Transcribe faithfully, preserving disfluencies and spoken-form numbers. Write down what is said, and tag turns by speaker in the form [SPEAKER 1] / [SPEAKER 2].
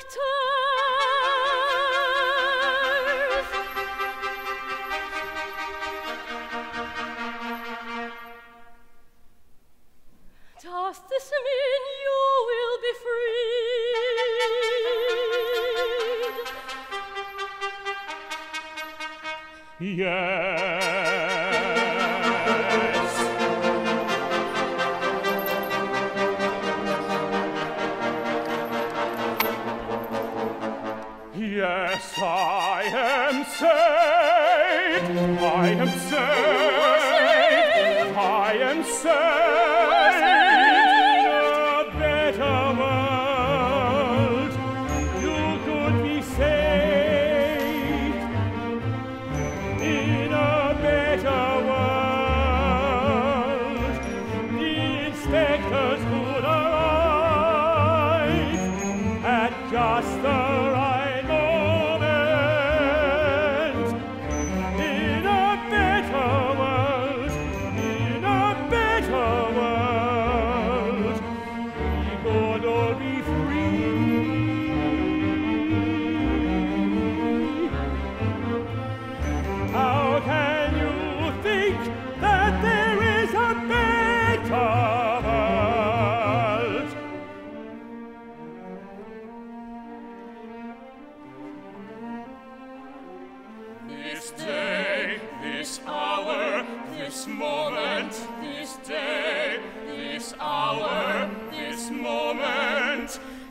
[SPEAKER 1] Does this mean you will be freed?
[SPEAKER 2] Yes. Yes, I am saved. I am saved. I am saved. In a better world, you could be saved. In a better world, the inspectors would arrive at just the right moment. In a better world, in a better world, we could all be free. How can you think that there is a better world? This day, this hour, this moment, this day, this hour, this moment,